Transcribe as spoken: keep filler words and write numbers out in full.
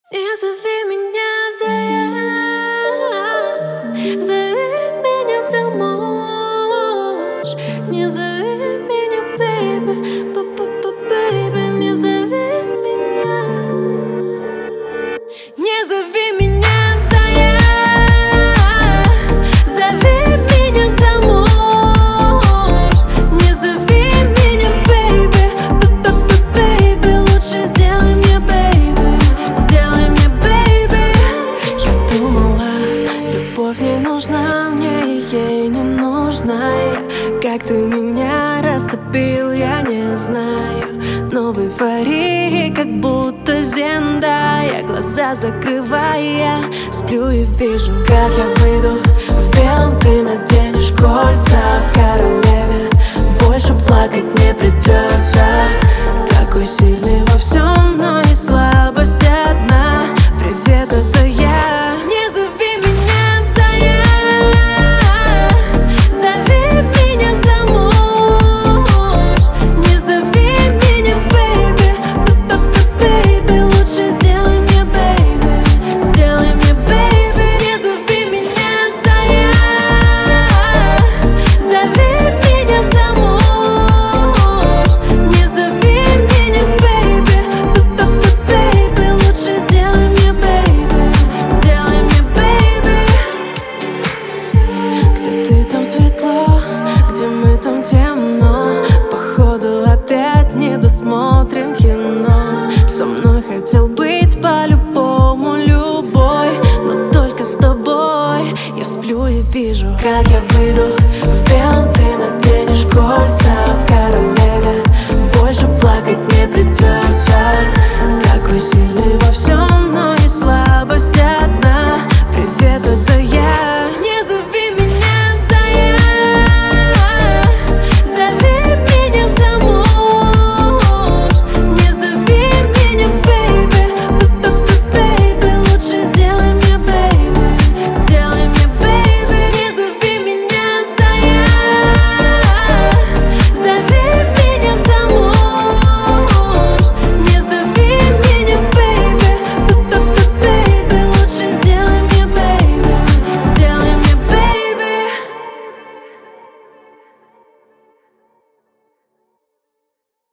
Не зови меня Зая, зови меня замуж. Не зови меня бэйби, бэйби, не зови меня. Не зови меня Зая, зови меня замуж. Не зови меня бэйби, бэйби, лучше сделай мне бэйби, сделай мне бэйби. Я думала, любовь не нужна мне, и ей не нужна я. Как ты меня растопил, я не знаю. Но в эйфории, как будто Зендая, глаза закрывая, сплю и вижу, как я выйду в белом, ты наденешь кольца королеве. Больше плакать не придется. Такой сильный во всем, но и слабость одна. Привет, это я. Не зови меня Зая, зови меня замуж. Не зови меня бэйби, бэйби, лучше сделай мне бэйби, сделай мне бэйби. Не зови меня Зая, зови меня замуж. Не зови меня бэйби, бэйби, лучше сделай мне бэйби, сделай мне бэйби. Где ты, там светло, где мы, там темно. Походу опять не досмотрим кино. Со мной хотел быть по-любому любой, но только с тобой. Я сплю и вижу, как я выйду